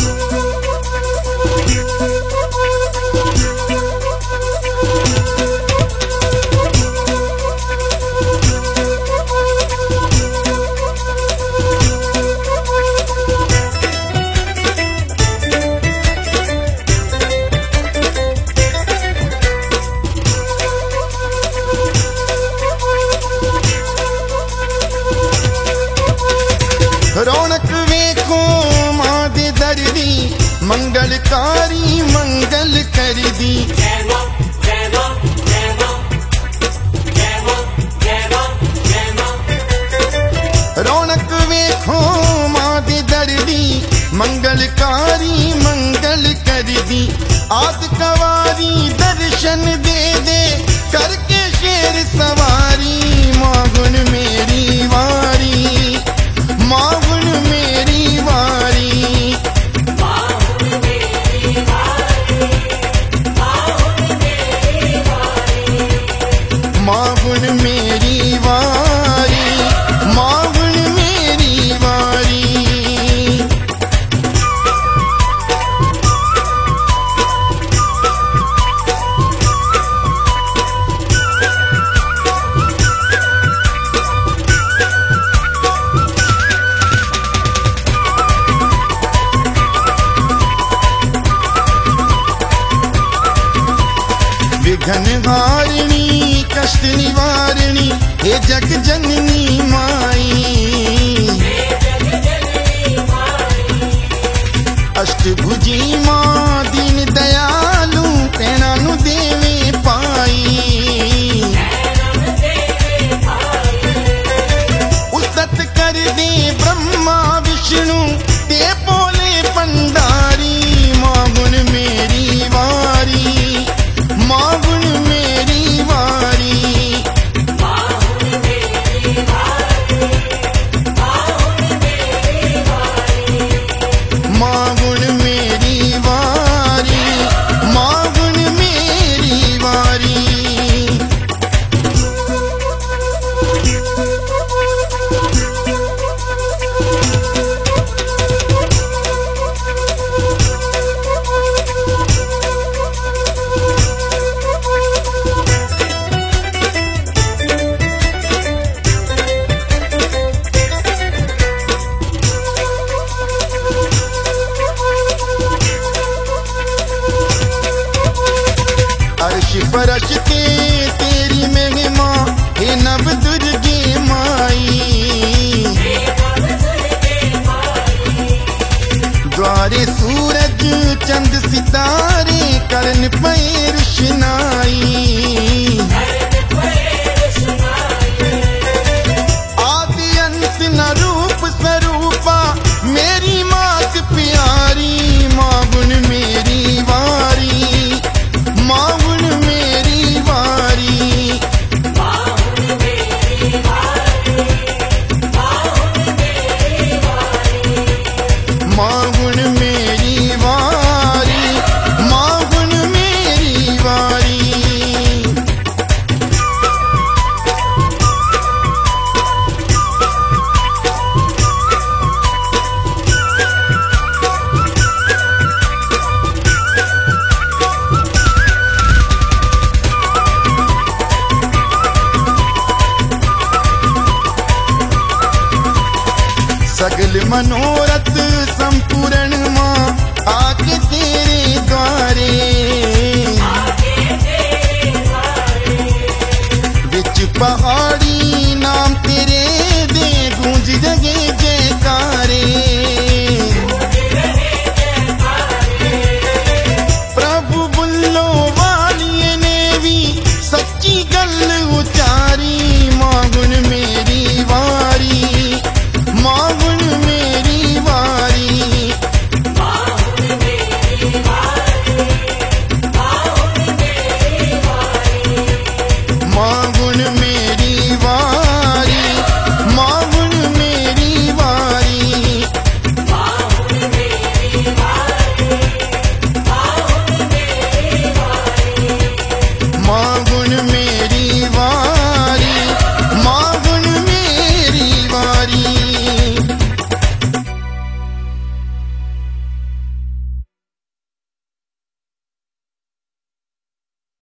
रौनक वेखो मां दे दर दी, मंगलकारी मंगल कर दी। रौनक वेखो मां दे दर दी, मंगलकारी मंगल कर दी। आद कवारी दर्शन दे दे, करके शेर सवारी। माहुन मेरी वारी, माहुन मेरी वारी, माहुन मेरी वारी, माहुन मेरी वारी, माहुन मेरी वारी, माहुन मेरी वारी। विघ्न हारिणी कष्ट निवारिणी, हे जग जननी माई। अष्टभुजी मां दीन दयालु, पैणा नु देवे पाई। उस्तत कर दे ब्रह्मा विष्णु, ते बोले भंडारी। माहुन मेरी वारी, माहुन मेरी वारी, माहुन मेरी वारी, माहुन मेरी वारी, माहुन मेरी वारी, माहुन मेरी वारी। अर्श फरश ते तेरी महिमा, हे नव दुर्गे माई। द्वारे सूरज चंद सितारे, करन पे रुशनाई। आदि अंत न रूप स्वरूपा, मेरी मात प्यारी। माहुन मेरी वारी, माहुन मेरी वारी, माहुन मेरी वारी, माहुन मेरी वारी, माहुन मेरी वारी, माहुन मेरी वारी। सगल मनोरथ